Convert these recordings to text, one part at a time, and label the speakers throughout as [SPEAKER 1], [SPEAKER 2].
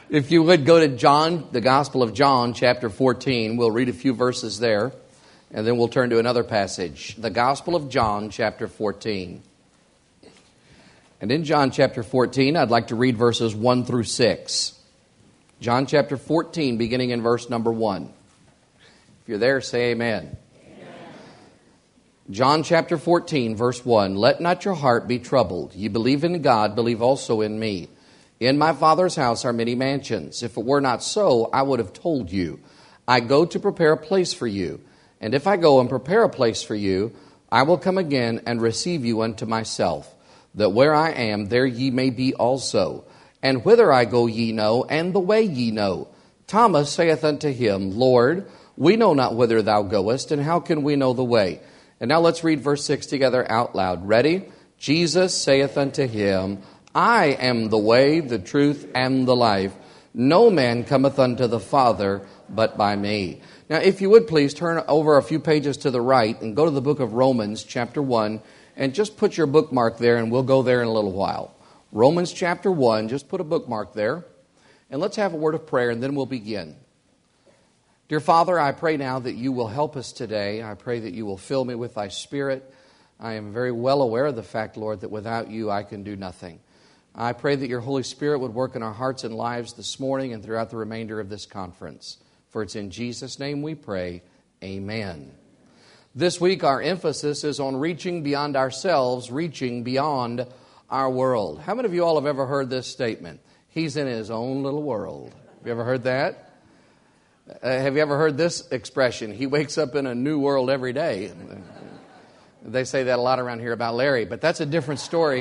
[SPEAKER 1] If you would go to John, the Gospel of John, chapter 14. We'll read a few verses there, and then we'll turn to another passage. The Gospel of John, chapter 14. And in John chapter 14, I'd like to read verses 1 through 6. John chapter 14, beginning in verse number 1. If you're there, say amen. Amen. John chapter 14, verse 1. Let not your heart be troubled. Ye believe in God, believe also in me. In my Father's house are many mansions. If it were not so, I would have told you. I go to prepare a place for you. And if I go and prepare a place for you, I will come again and receive you unto myself, that where I am, there ye may be also. And whither I go ye know, and the way ye know. Thomas saith unto him, Lord, we know not whither thou goest, and how can we know the way? And now let's read verse 6 together out loud. Ready? Jesus saith unto him, I am the way, the truth, and the life. No man cometh unto the Father but by me. Now, if you would please turn over a few pages to the right and go to the book of Romans, chapter 1, and just put your bookmark there, and we'll go there in a little while. Romans chapter 1, just put a bookmark there, and let's have a word of prayer, and then we'll begin. Dear Father, I pray now that you will help us today. I pray that you will fill me with thy Spirit. I am very well aware of the fact, Lord, that without you I can do nothing. I pray that your Holy Spirit would work in our hearts and lives this morning and throughout the remainder of this conference. For it's in Jesus' name we pray. Amen. This week our emphasis is on reaching beyond ourselves, reaching beyond our world. How many of you all have ever heard this statement? He's in his own little world. Have you ever heard that? Have you ever heard this expression? He wakes up in a new world every day. They say that a lot around here about Larry, but that's a different story.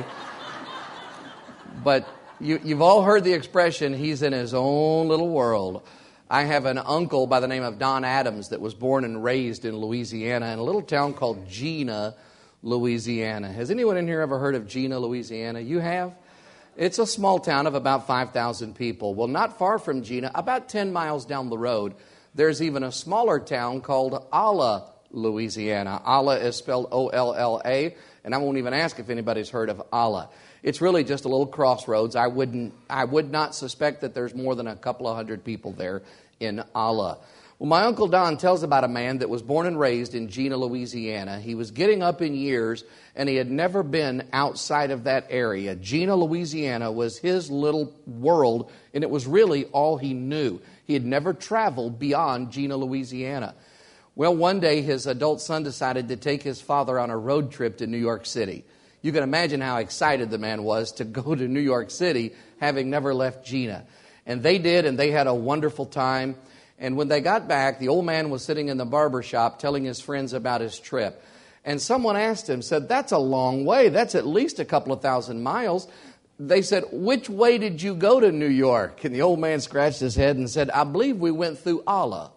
[SPEAKER 1] But you've all heard the expression, he's in his own little world. I have an uncle by the name of Don Adams that was born and raised in Louisiana in a little town called Gina, Louisiana. Has anyone in here ever heard of Gina, Louisiana? You have? It's a small town of about 5,000 people. Well, not far from Gina, about 10 miles down the road, there's even a smaller town called Olla, Louisiana. Olla is spelled O-L-L-A, and I won't even ask if anybody's heard of Olla. It's really just a little crossroads. I would not suspect that there's more than a couple of hundred people there in Olla. Well, my Uncle Don tells about a man that was born and raised in Gina, Louisiana. He was getting up in years, and he had never been outside of that area. Gina, Louisiana was his little world, and it was really all he knew. He had never traveled beyond Gina, Louisiana. Well, one day his adult son decided to take his father on a road trip to New York City. You can imagine how excited the man was to go to New York City, having never left Gina. And they did, and they had a wonderful time. And when they got back, the old man was sitting in the barber shop telling his friends about his trip. And someone asked him, said, that's a long way. That's at least a couple of thousand miles. They said, which way did you go to New York? And the old man scratched his head and said, I believe we went through Olla.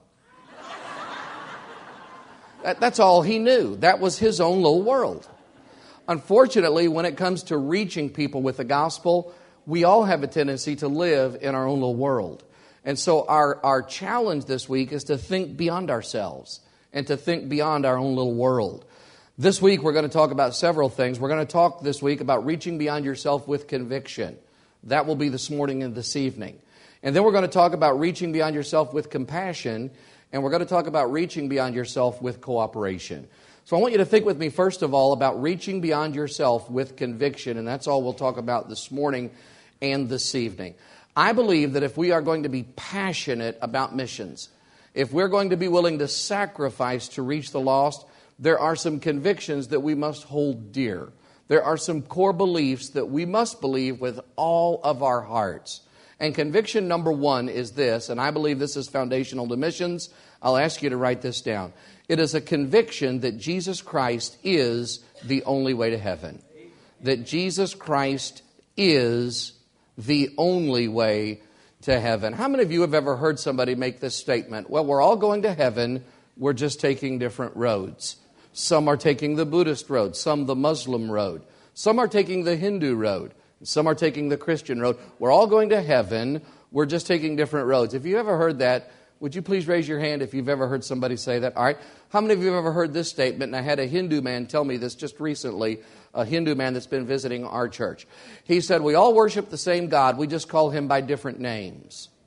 [SPEAKER 1] That's all he knew. That was his own little world. Unfortunately, when it comes to reaching people with the gospel, we all have a tendency to live in our own little world. And so our challenge this week is to think beyond ourselves and to think beyond our own little world. This week, we're going to talk about several things. We're going to talk this week about reaching beyond yourself with conviction. That will be this morning and this evening. And then we're going to talk about reaching beyond yourself with compassion. And we're going to talk about reaching beyond yourself with cooperation. So I want you to think with me, first of all, about reaching beyond yourself with conviction, and that's all we'll talk about this morning and this evening. I believe that if we are going to be passionate about missions, if we're going to be willing to sacrifice to reach the lost, there are some convictions that we must hold dear. There are some core beliefs that we must believe with all of our hearts. And conviction number one is this, and I believe this is foundational to missions. I'll ask you to write this down. It is a conviction that Jesus Christ is the only way to heaven. That Jesus Christ is the only way to heaven. How many of you have ever heard somebody make this statement? Well, we're all going to heaven. We're just taking different roads. Some are taking the Buddhist road, some the Muslim road. Some are taking the Hindu road. Some are taking the Christian road. We're all going to heaven. We're just taking different roads. If you ever heard that, would you please raise your hand if you've ever heard somebody say that? All right. How many of you have ever heard this statement? And I had a Hindu man tell me this just recently, a Hindu man that's been visiting our church. He said, we all worship the same God. We just call him by different names.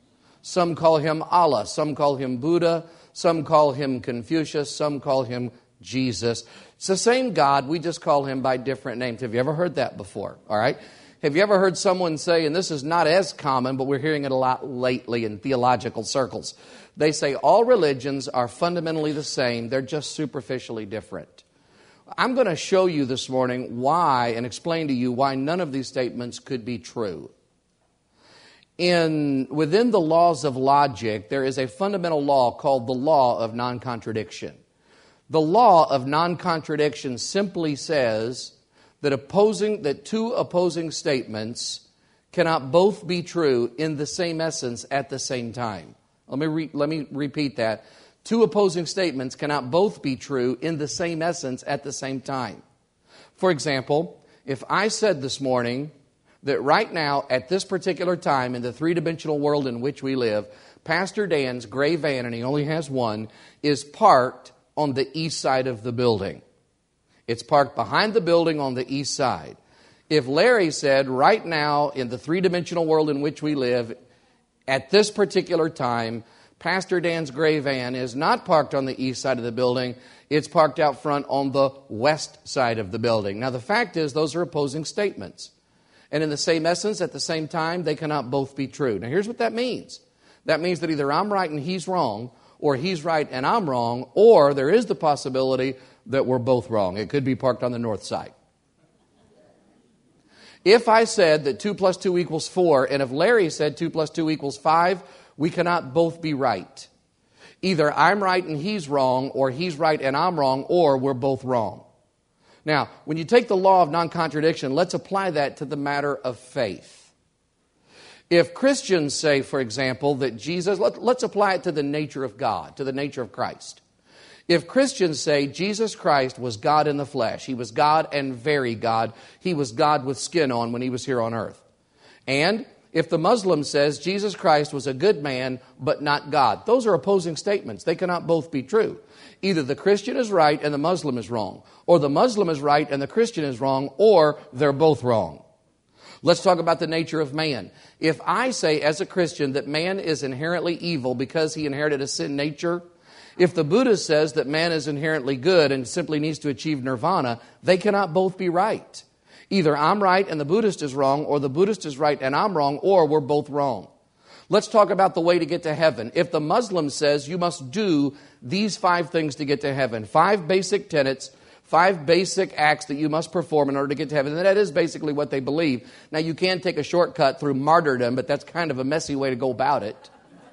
[SPEAKER 1] Some call him Allah. Some call him Buddha. Some call him Confucius. Some call him Jesus. It's the same God. We just call him by different names. Have you ever heard that before? All right. Have you ever heard someone say, and this is not as common, but we're hearing it a lot lately in theological circles. They say all religions are fundamentally the same. They're just superficially different. I'm going to show you this morning why and explain to you why none of these statements could be true. Within the laws of logic, there is a fundamental law called the law of non-contradiction. The law of non-contradiction simply says that two opposing statements cannot both be true in the same essence at the same time. Let me repeat that. Two opposing statements cannot both be true in the same essence at the same time. For example, if I said this morning that right now, at this particular time, in the three-dimensional world in which we live, Pastor Dan's gray van, and he only has one, is parked on the east side of the building. It's parked behind the building on the east side. If Larry said, right now, in the three-dimensional world in which we live, at this particular time, Pastor Dan's gray van is not parked on the east side of the building. It's parked out front on the west side of the building. Now, the fact is, those are opposing statements. And in the same essence, at the same time, they cannot both be true. Now, here's what that means. That means that either I'm right and he's wrong, or he's right and I'm wrong, or there is the possibility that we're both wrong. It could be parked on the north side. If I said that 2 plus 2 equals 4, and if Larry said 2 plus 2 equals 5, we cannot both be right. Either I'm right and he's wrong, or he's right and I'm wrong, or we're both wrong. Now, when you take the law of non-contradiction, let's apply that to the matter of faith. If Christians say, for example, that Jesus, let's apply it to the nature of God, to the nature of Christ. If Christians say Jesus Christ was God in the flesh, he was God and very God, he was God with skin on when he was here on earth. And if the Muslim says Jesus Christ was a good man but not God, those are opposing statements. They cannot both be true. Either the Christian is right and the Muslim is wrong, or the Muslim is right and the Christian is wrong, or they're both wrong. Let's talk about the nature of man. If I say as a Christian that man is inherently evil because he inherited a sin nature, if the Buddha says that man is inherently good and simply needs to achieve nirvana, they cannot both be right. Either I'm right and the Buddhist is wrong, or the Buddhist is right and I'm wrong, or we're both wrong. Let's talk about the way to get to heaven. If the Muslim says you must do these 5 things to get to heaven, 5 basic tenets, 5 basic acts that you must perform in order to get to heaven, and that is basically what they believe. Now, you can take a shortcut through martyrdom, but that's kind of a messy way to go about it.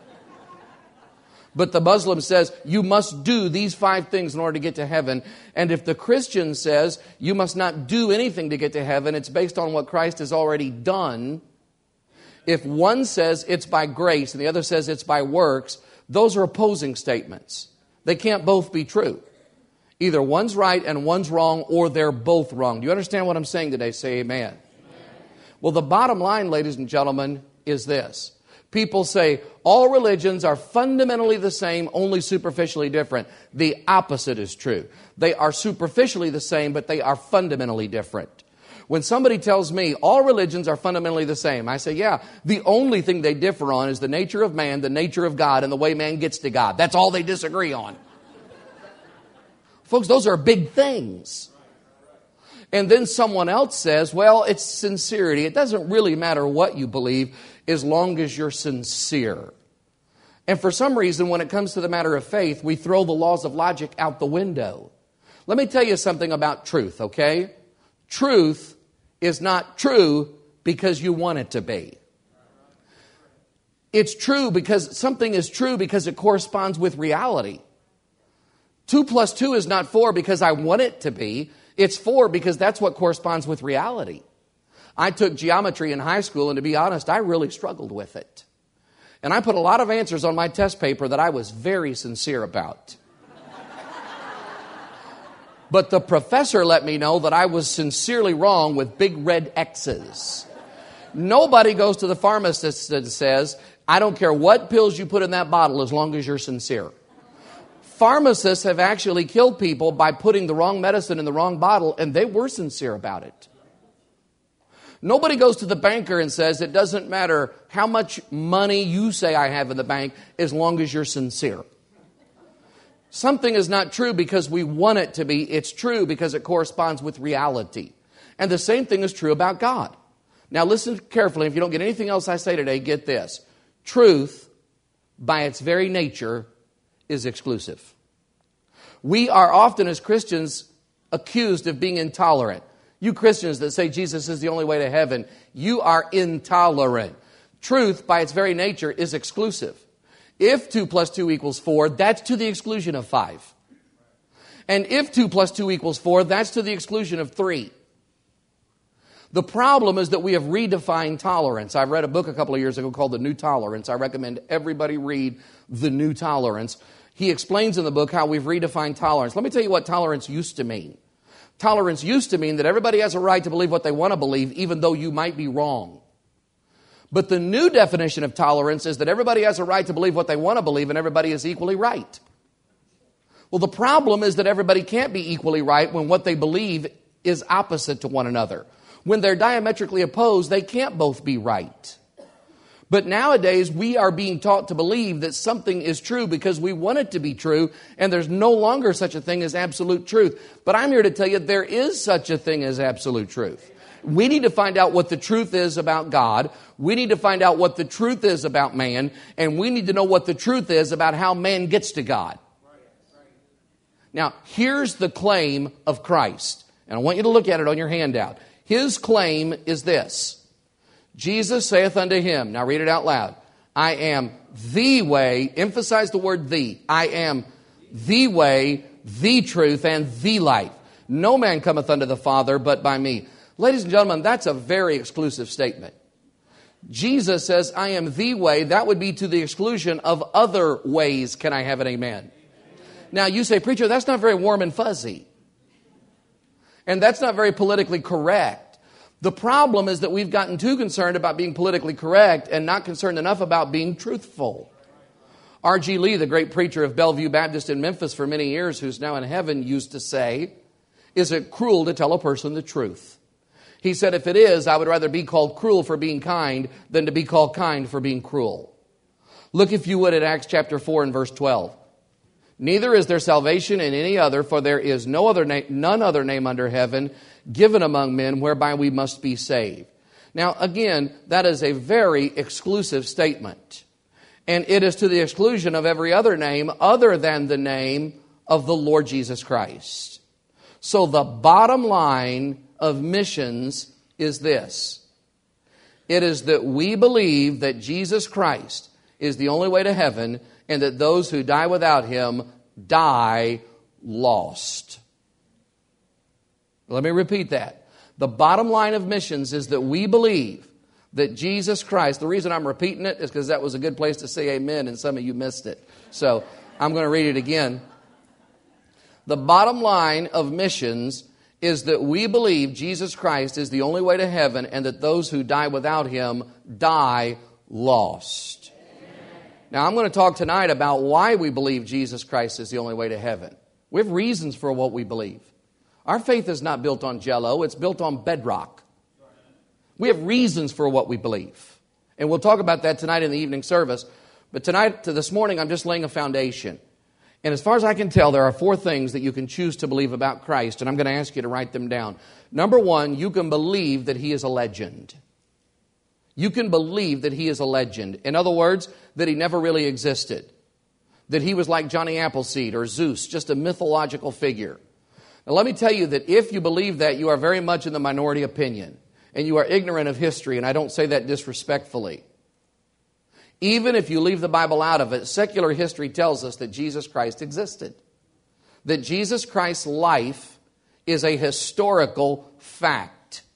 [SPEAKER 1] But the Muslim says you must do these 5 things in order to get to heaven. And if the Christian says you must not do anything to get to heaven, it's based on what Christ has already done. If one says it's by grace and the other says it's by works, those are opposing statements. They can't both be true. Either one's right and one's wrong, or they're both wrong. Do you understand what I'm saying today? Say amen. Well, the bottom line, ladies and gentlemen, is this. People say all religions are fundamentally the same, only superficially different. The opposite is true. They are superficially the same, but they are fundamentally different. When somebody tells me all religions are fundamentally the same, I say, yeah, the only thing they differ on is the nature of man, the nature of God, and the way man gets to God. That's all they disagree on. Folks, those are big things. And then someone else says, well, it's sincerity. It doesn't really matter what you believe as long as you're sincere. And for some reason, when it comes to the matter of faith, we throw the laws of logic out the window. Let me tell you something about truth, okay? Truth is not true because you want it to be. It's true because something is true because it corresponds with reality. 2 plus 2 is not 4 because I want it to be. It's 4 because that's what corresponds with reality. I took geometry in high school, and to be honest, I really struggled with it. And I put a lot of answers on my test paper that I was very sincere about. But the professor let me know that I was sincerely wrong with big red X's. Nobody goes to the pharmacist and says, I don't care what pills you put in that bottle as long as you're sincere. Pharmacists have actually killed people by putting the wrong medicine in the wrong bottle, and they were sincere about it. Nobody goes to the banker and says, it doesn't matter how much money you say I have in the bank as long as you're sincere. Something is not true because we want it to be. It's true because it corresponds with reality. And the same thing is true about God. Now listen carefully. If you don't get anything else I say today, get this. Truth, by its very nature, is exclusive. We are often as Christians accused of being intolerant. You Christians that say Jesus is the only way to heaven, you are intolerant. Truth, by its very nature, is exclusive. If 2 plus 2 equals 4, that's to the exclusion of 5. And if 2 plus 2 equals 4, that's to the exclusion of 3. The problem is that we have redefined tolerance. I read a book a couple of years ago called The New Tolerance. I recommend everybody read The New Tolerance. He explains in the book how we've redefined tolerance. Let me tell you what tolerance used to mean. Tolerance used to mean that everybody has a right to believe what they want to believe, even though you might be wrong. But the new definition of tolerance is that everybody has a right to believe what they want to believe, and everybody is equally right. Well, the problem is that everybody can't be equally right when what they believe is opposite to one another. When they're diametrically opposed, they can't both be right. But nowadays, we are being taught to believe that something is true because we want it to be true, and there's no longer such a thing as absolute truth. But I'm here to tell you there is such a thing as absolute truth. We need to find out what the truth is about God. We need to find out what the truth is about man, and we need to know what the truth is about how man gets to God. Now, here's the claim of Christ, and I want you to look at it on your handout. His claim is this. Jesus saith unto him, now read it out loud, I am the way, emphasize the word the, I am the way, the truth, and the life. No man cometh unto the Father but by me. Ladies and gentlemen, that's a very exclusive statement. Jesus says, I am the way. That would be to the exclusion of other ways. Can I have an amen? Now you say, preacher, that's not very warm and fuzzy. And that's not very politically correct. The problem is that we've gotten too concerned about being politically correct and not concerned enough about being truthful. R.G. Lee, the great preacher of Bellevue Baptist in Memphis for many years, who's now in heaven, used to say, is it cruel to tell a person the truth? He said, if it is, I would rather be called cruel for being kind than to be called kind for being cruel. Look, if you would, at Acts chapter 4 and verse 12. Neither is there salvation in any other, for there is none other name under heaven given among men whereby we must be saved. Now, again, that is a very exclusive statement. And it is to the exclusion of every other name other than the name of the Lord Jesus Christ. So the bottom line of missions is this. It is that we believe that Jesus Christ is the only way to heaven, and that those who die without him die lost. Let me repeat that. The bottom line of missions is that we believe that Jesus Christ, the reason I'm repeating it is because that was a good place to say amen, and some of you missed it. So I'm going to read it again. The bottom line of missions is that we believe Jesus Christ is the only way to heaven, and that those who die without him die lost. Now, I'm going to talk tonight about why we believe Jesus Christ is the only way to heaven. We have reasons for what we believe. Our faith is not built on jello, it's built on bedrock. We have reasons for what we believe. And we'll talk about that tonight in the evening service. But this morning, I'm just laying a foundation. And as far as I can tell, there are 4 things that you can choose to believe about Christ, and I'm going to ask you to write them down. Number 1, you can believe that he is a legend. You can believe that he is a legend. In other words, that he never really existed. That he was like Johnny Appleseed or Zeus, just a mythological figure. Now let me tell you that if you believe that, you are very much in the minority opinion. And you are ignorant of history, and I don't say that disrespectfully. Even if you leave the Bible out of it, secular history tells us that Jesus Christ existed. That Jesus Christ's life is a historical fact.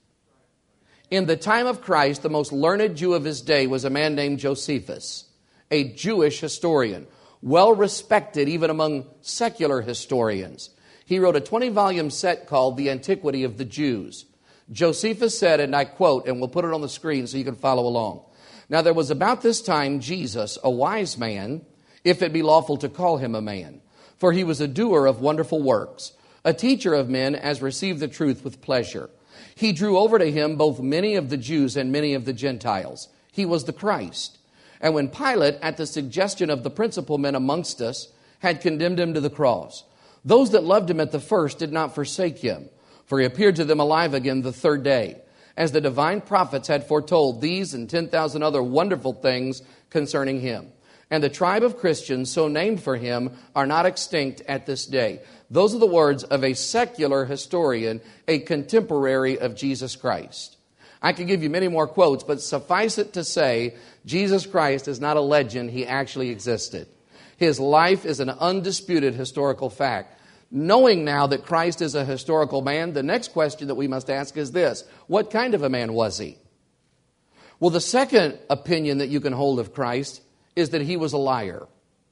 [SPEAKER 1] In the time of Christ, the most learned Jew of his day was a man named Josephus, a Jewish historian, well respected even among secular historians. He wrote a 20-volume set called The Antiquity of the Jews. Josephus said, and I quote, and we'll put it on the screen so you can follow along. Now there was about this time Jesus, a wise man, if it be lawful to call him a man, for he was a doer of wonderful works, a teacher of men as received the truth with pleasure. He drew over to him both many of the Jews and many of the Gentiles. He was the Christ. And when Pilate, at the suggestion of the principal men amongst us, had condemned him to the cross, those that loved him at the first did not forsake him, for he appeared to them alive again the third day, as the divine prophets had foretold these and 10,000 other wonderful things concerning him. And the tribe of Christians, so named for him, are not extinct at this day. Those are the words of a secular historian, a contemporary of Jesus Christ. I could give you many more quotes, but suffice it to say, Jesus Christ is not a legend. He actually existed. His life is an undisputed historical fact. Knowing now that Christ is a historical man, the next question that we must ask is this: what kind of a man was he? Well, the second opinion that you can hold of Christ is that he was a liar.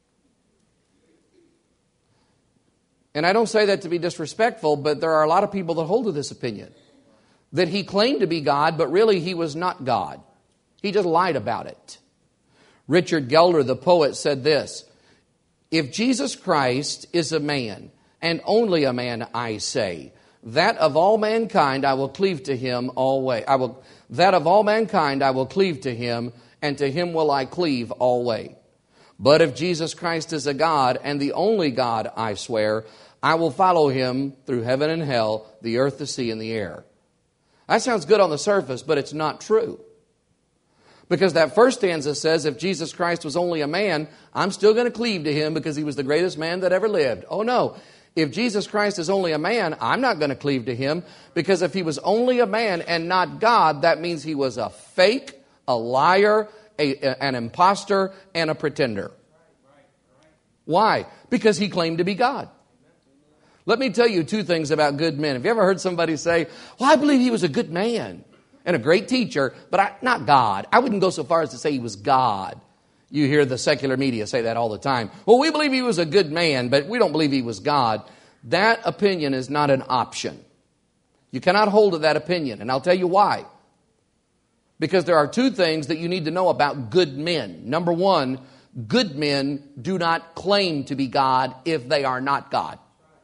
[SPEAKER 1] And I don't say that to be disrespectful, but there are a lot of people that hold to this opinion, that he claimed to be God, but really he was not God. He just lied about it. Richard Gelder, the poet, said this: if Jesus Christ is a man, and only a man, I say, that of all mankind I will cleave to him always. That of all mankind I will cleave to him, and to him will I cleave always. But if Jesus Christ is a God, and the only God, I swear, I will follow him through heaven and hell, the earth, the sea, and the air. That sounds good on the surface, but it's not true. Because that first stanza says, if Jesus Christ was only a man, I'm still going to cleave to him because he was the greatest man that ever lived. Oh no. If Jesus Christ is only a man, I'm not going to cleave to him, because if he was only a man and not God, that means he was a fake, a liar, an imposter, and a pretender. Why? Because he claimed to be God. Let me tell you two things about good men. Have you ever heard somebody say, well, I believe he was a good man and a great teacher, but not God. I wouldn't go so far as to say he was God. You hear the secular media say that all the time. Well, we believe he was a good man, but we don't believe he was God. That opinion is not an option. You cannot hold to that opinion, and I'll tell you why. Because there are two things that you need to know about good men. Number one, good men do not claim to be God if they are not God.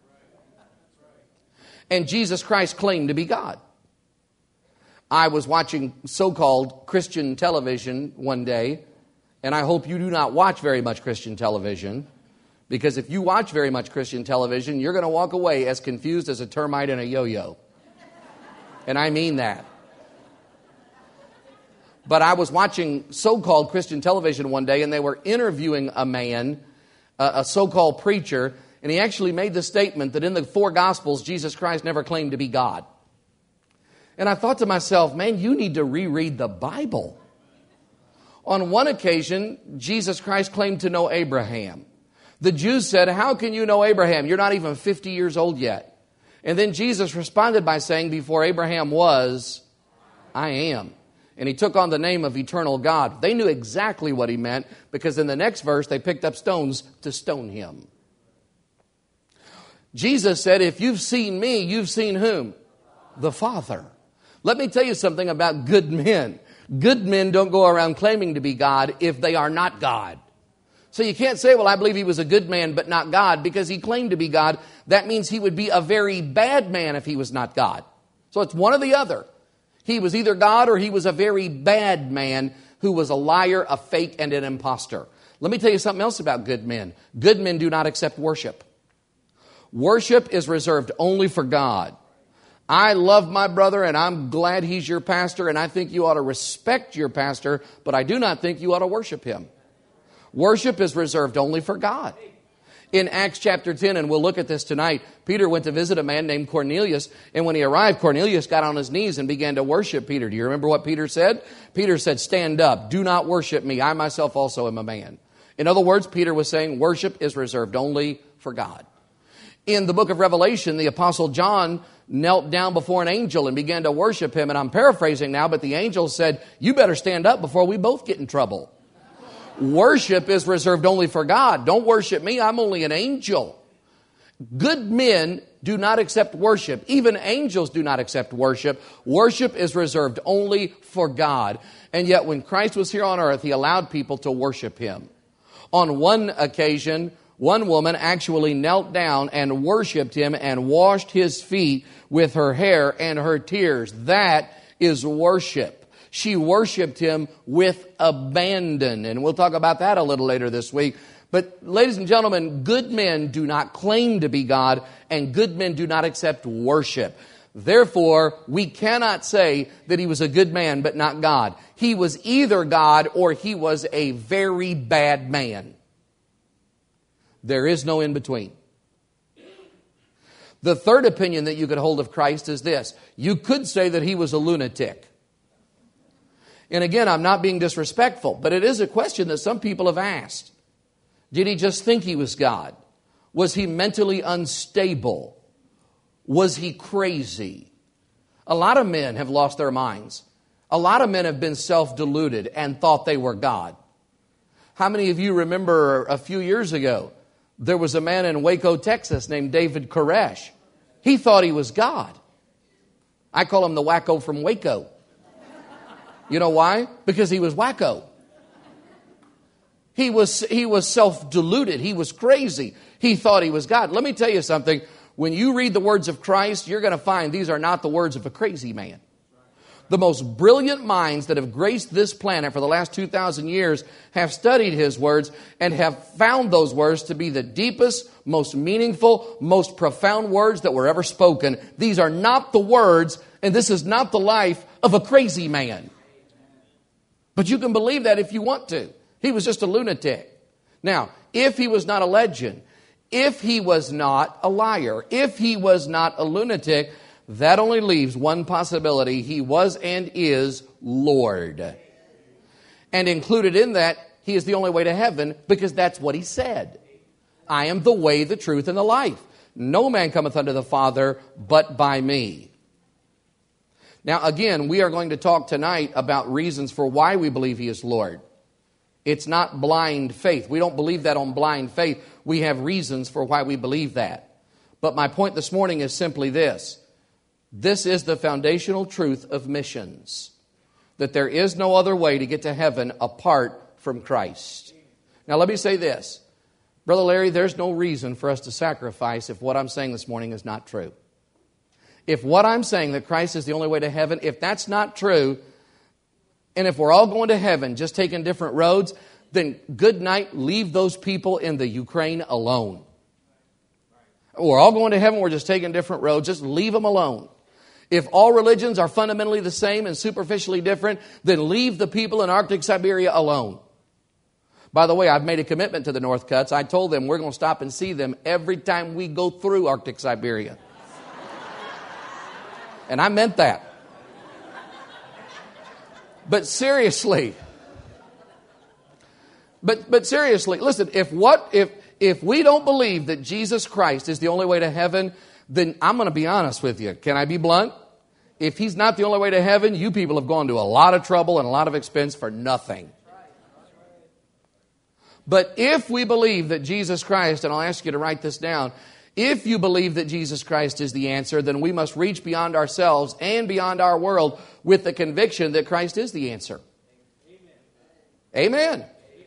[SPEAKER 1] And Jesus Christ claimed to be God. I was watching so-called Christian television one day, and I hope you do not watch very much Christian television, because if you watch very much Christian television, you're going to walk away as confused as a termite in a yo-yo. And I mean that. But I was watching so-called Christian television one day, and they were interviewing a man, a so-called preacher, and he actually made the statement that in the four Gospels, Jesus Christ never claimed to be God. And I thought to myself, man, you need to reread the Bible. On one occasion, Jesus Christ claimed to know Abraham. The Jews said, how can you know Abraham? You're not even 50 years old yet. And then Jesus responded by saying, before Abraham was, I am. And he took on the name of eternal God. They knew exactly what he meant, because in the next verse, they picked up stones to stone him. Jesus said, if you've seen me, you've seen whom? The Father. Let me tell you something about good men. Good men don't go around claiming to be God if they are not God. So you can't say, well, I believe he was a good man but not God, because he claimed to be God. That means he would be a very bad man if he was not God. So it's one or the other. He was either God or he was a very bad man who was a liar, a fake, and an imposter. Let me tell you something else about good men. Good men do not accept worship. Worship is reserved only for God. I love my brother, and I'm glad he's your pastor, and I think you ought to respect your pastor, but I do not think you ought to worship him. Worship is reserved only for God. In Acts chapter 10, and we'll look at this tonight, Peter went to visit a man named Cornelius, and when he arrived, Cornelius got on his knees and began to worship Peter. Do you remember what Peter said? Peter said, stand up, do not worship me. I myself also am a man. In other words, Peter was saying worship is reserved only for God. In the book of Revelation, the Apostle John knelt down before an angel and began to worship him. And I'm paraphrasing now, but the angel said, you better stand up before we both get in trouble. Worship is reserved only for God. Don't worship me. I'm only an angel. Good men do not accept worship. Even angels do not accept worship. Worship is reserved only for God. And yet when Christ was here on earth, he allowed people to worship him. On one occasion, One woman actually knelt down and worshiped him and washed his feet with her hair and her tears. That is worship. She worshiped him with abandon. And we'll talk about that a little later this week. But ladies and gentlemen, good men do not claim to be God, and good men do not accept worship. Therefore, we cannot say that he was a good man but not God. He was either God or he was a very bad man. There is no in between. The third opinion that you could hold of Christ is this. You could say that he was a lunatic. And again, I'm not being disrespectful, but it is a question that some people have asked. Did he just think he was God? Was he mentally unstable? Was he crazy? A lot of men have lost their minds. A lot of men have been self-deluded and thought they were God. How many of you remember a few years ago, there was a man in Waco, Texas named David Koresh. He thought he was God. I call him the wacko from Waco. You know why? Because he was wacko. He was self-deluded. He was crazy. He thought he was God. Let me tell you something. When you read the words of Christ, you're going to find these are not the words of a crazy man. The most brilliant minds that have graced this planet for the last 2,000 years have studied his words and have found those words to be the deepest, most meaningful, most profound words that were ever spoken. These are not the words, and this is not the life of a crazy man. But you can believe that if you want to. He was just a lunatic. Now, if he was not a legend, if he was not a liar, if he was not a lunatic, that only leaves one possibility. He was and is Lord. And included in that, he is the only way to heaven because that's what he said. I am the way, the truth, and the life. No man cometh unto the Father but by me. Now, again, we are going to talk tonight about reasons for why we believe he is Lord. It's not blind faith. We don't believe that on blind faith. We have reasons for why we believe that. But my point this morning is simply this. This is the foundational truth of missions. That there is no other way to get to heaven apart from Christ. Now let me say this. Brother Larry, there's no reason for us to sacrifice if what I'm saying this morning is not true. If what I'm saying, that Christ is the only way to heaven, if that's not true, and if we're all going to heaven just taking different roads, then good night, leave those people in the Ukraine alone. We're all going to heaven, we're just taking different roads, just leave them alone. If all religions are fundamentally the same and superficially different, then leave the people in Arctic Siberia alone. By the way, I've made a commitment to the Northcutts. I told them we're going to stop and see them every time we go through Arctic Siberia. And I meant that. But seriously, listen, if we don't believe that Jesus Christ is the only way to heaven, then I'm going to be honest with you. Can I be blunt? If he's not the only way to heaven, you people have gone to a lot of trouble and a lot of expense for nothing. But if we believe that Jesus Christ, and I'll ask you to write this down, if you believe that Jesus Christ is the answer, then we must reach beyond ourselves and beyond our world with the conviction that Christ is the answer. Amen.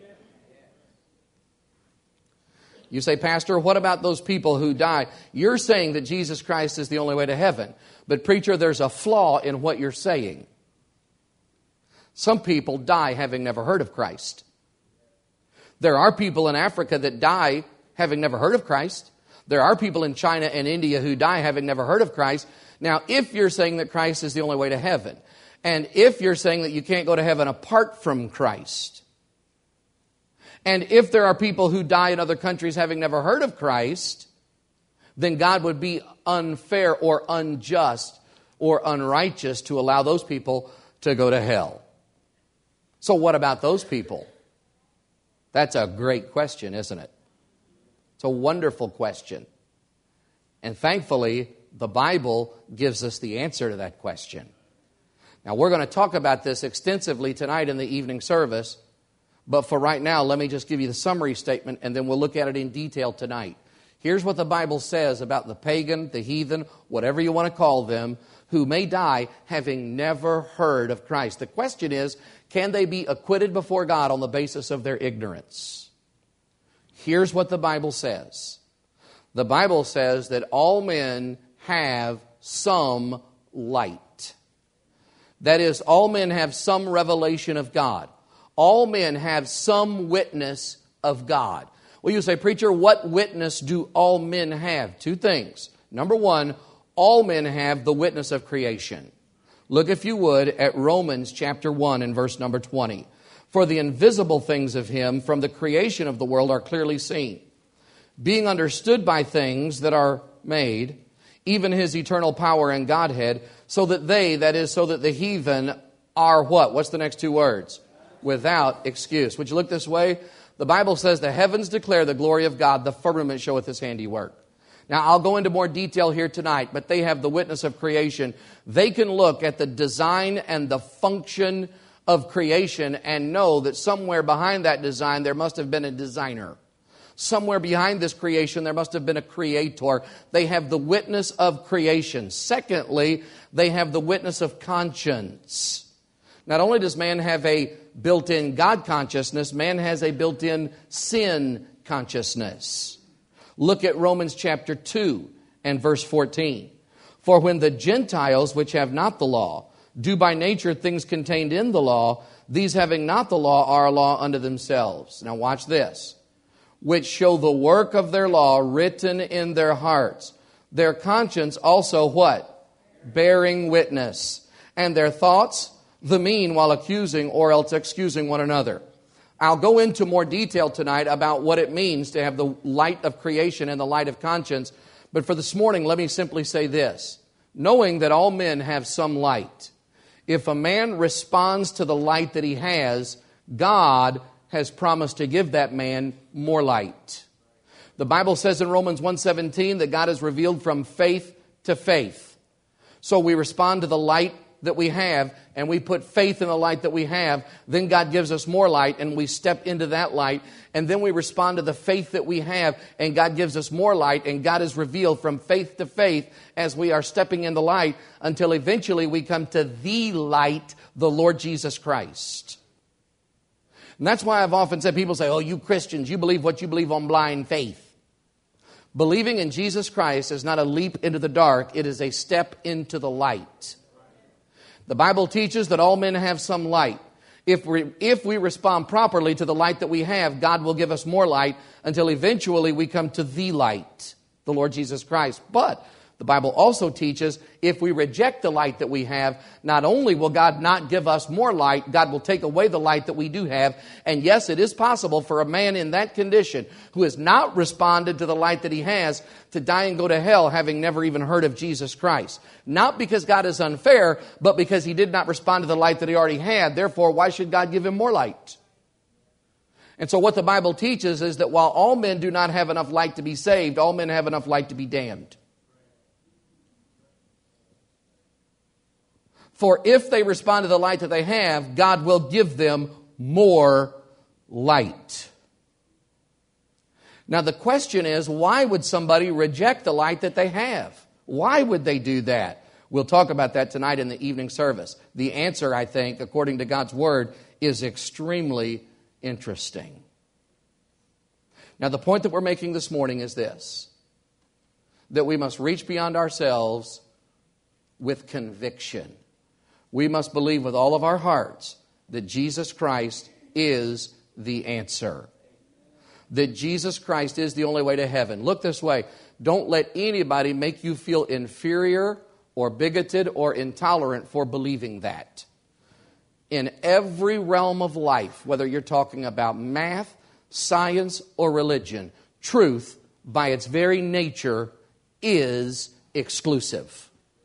[SPEAKER 1] You say, Pastor, what about those people who die? You're saying that Jesus Christ is the only way to heaven. But preacher, there's a flaw in what you're saying. Some people die having never heard of Christ. There are people in Africa that die having never heard of Christ. There are people in China and India who die having never heard of Christ. Now, if you're saying that Christ is the only way to heaven, and if you're saying that you can't go to heaven apart from Christ, and if there are people who die in other countries having never heard of Christ, then God would be unfair or unjust or unrighteous to allow those people to go to hell. So what about those people? That's a great question, isn't it? It's a wonderful question. And thankfully, the Bible gives us the answer to that question. Now, we're going to talk about this extensively tonight in the evening service. But for right now, let me just give you the summary statement, and then we'll look at it in detail tonight. Here's what the Bible says about the pagan, the heathen, whatever you want to call them, who may die having never heard of Christ. The question is, can they be acquitted before God on the basis of their ignorance? Here's what the Bible says. The Bible says that all men have some light. That is, all men have some revelation of God. All men have some witness of God. Well, you say, preacher, what witness do all men have? Two things. Number one, all men have the witness of creation. Look, if you would, at Romans chapter 1 and verse number 20. For the invisible things of him from the creation of the world are clearly seen, being understood by things that are made, even his eternal power and Godhead, so that they, that is, so that the heathen are what? What's the next two words? Without excuse. Would you look this way? The Bible says the heavens declare the glory of God, the firmament showeth his handiwork. Now, I'll go into more detail here tonight, but they have the witness of creation. They can look at the design and the function of creation and know that somewhere behind that design there must have been a designer. Somewhere behind this creation there must have been a creator. They have the witness of creation. Secondly, they have the witness of conscience. Not only does man have a built-in God consciousness, man has a built-in sin consciousness. Look at Romans chapter 2 and verse 14. For when the Gentiles, which have not the law, do by nature things contained in the law, these having not the law are a law unto themselves. Now watch this. Which show the work of their law written in their hearts. Their conscience also what? Bearing witness. And their thoughts, the mean while accusing or else excusing one another. I'll go into more detail tonight about what it means to have the light of creation and the light of conscience. But for this morning, let me simply say this. Knowing that all men have some light, if a man responds to the light that he has, God has promised to give that man more light. The Bible says in Romans 1:17 that God is revealed from faith to faith. So we respond to the light that we have, and we put faith in the light that we have, then God gives us more light, and we step into that light, and then we respond to the faith that we have, and God gives us more light, and God is revealed from faith to faith as we are stepping in the light, until eventually we come to the light, the Lord Jesus Christ. And that's why I've often said, people say, oh, you Christians, you believe what you believe on blind faith. Believing in Jesus Christ is not a leap into the dark, it is a step into the light. The Bible teaches that all men have some light. If we respond properly to the light that we have, God will give us more light until eventually we come to the light, the Lord Jesus Christ. But the Bible also teaches if we reject the light that we have, not only will God not give us more light, God will take away the light that we do have. And yes, it is possible for a man in that condition who has not responded to the light that he has to die and go to hell having never even heard of Jesus Christ. Not because God is unfair, but because he did not respond to the light that he already had. Therefore, why should God give him more light? And so what the Bible teaches is that while all men do not have enough light to be saved, all men have enough light to be damned. For if they respond to the light that they have, God will give them more light. Now the question is, why would somebody reject the light that they have? Why would they do that? We'll talk about that tonight in the evening service. The answer, I think, according to God's Word, is extremely interesting. Now the point that we're making this morning is this, that we must reach beyond ourselves with conviction. We must believe with all of our hearts that Jesus Christ is the answer. That Jesus Christ is the only way to heaven. Look this way. Don't let anybody make you feel inferior or bigoted or intolerant for believing that. In every realm of life, whether you're talking about math, science, or religion, truth, by its very nature, is exclusive.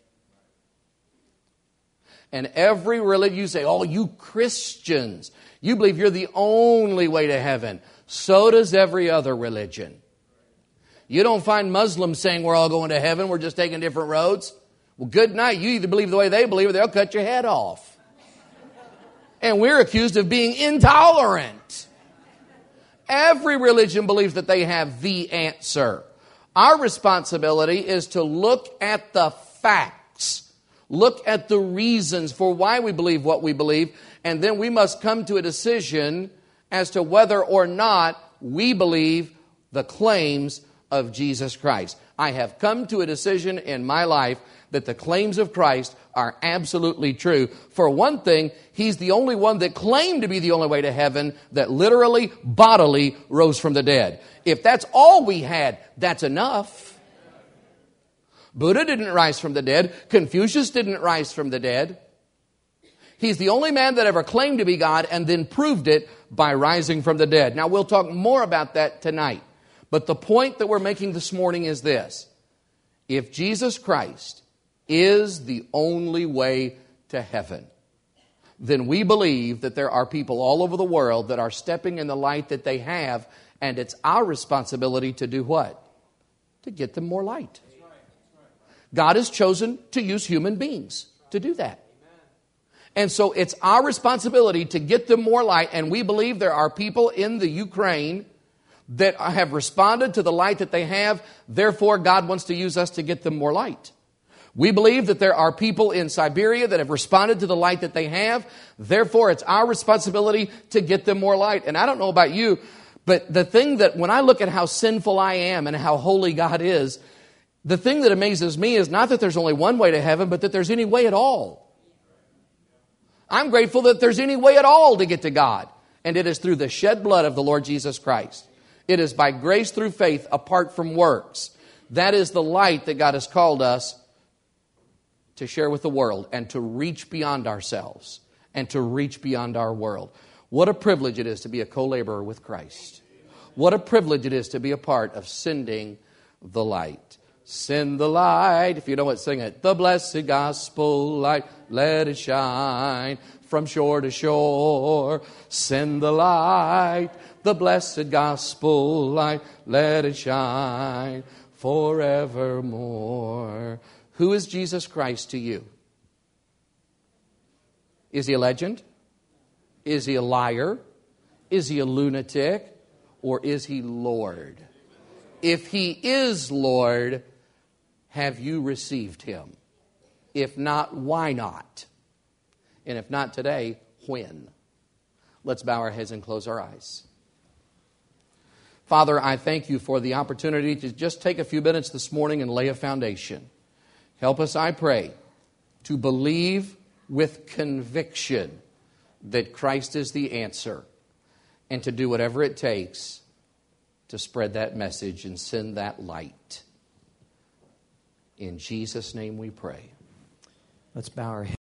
[SPEAKER 1] And every religion, you say, oh, you Christians, you believe you're the only way to heaven. So does every other religion. You don't find Muslims saying we're all going to heaven, we're just taking different roads. Well, good night. You either believe the way they believe or they'll cut your head off. And we're accused of being intolerant. Every religion believes that they have the answer. Our responsibility is to look at the facts. Look at the reasons for why we believe what we believe, and then we must come to a decision as to whether or not we believe the claims of Jesus Christ. I have come to a decision in my life that the claims of Christ are absolutely true. For one thing, He's the only one that claimed to be the only way to heaven that literally, bodily rose from the dead. If that's all we had, that's enough. Buddha didn't rise from the dead. Confucius didn't rise from the dead. He's the only man that ever claimed to be God and then proved it by rising from the dead. Now, we'll talk more about that tonight. But the point that we're making this morning is this. If Jesus Christ is the only way to heaven, then we believe that there are people all over the world that are stepping in the light that they have, and it's our responsibility to do what? To get them more light. God has chosen to use human beings to do that. And so it's our responsibility to get them more light, and we believe there are people in the Ukraine that have responded to the light that they have. Therefore, God wants to use us to get them more light. We believe that there are people in Siberia that have responded to the light that they have. Therefore, it's our responsibility to get them more light. And I don't know about you, but the thing that when I look at how sinful I am and how holy God is, the thing that amazes me is not that there's only one way to heaven, but that there's any way at all. I'm grateful that there's any way at all to get to God. And it is through the shed blood of the Lord Jesus Christ. It is by grace through faith apart from works. That is the light that God has called us to share with the world and to reach beyond ourselves and to reach beyond our world. What a privilege it is to be a co-laborer with Christ. What a privilege it is to be a part of sending the light. Send the light. If you know it, sing it. The blessed gospel light, let it shine from shore to shore. Send the light. The blessed gospel light, let it shine forevermore. Who is Jesus Christ to you? Is He a legend? Is He a liar? Is He a lunatic? Or is He Lord? If He is Lord, have you received Him? If not, why not? And if not today, when? Let's bow our heads and close our eyes. Father, I thank You for the opportunity to just take a few minutes this morning and lay a foundation. Help us, I pray, to believe with conviction that Christ is the answer and to do whatever it takes to spread that message and send that light. In Jesus' name we pray. Let's bow our heads.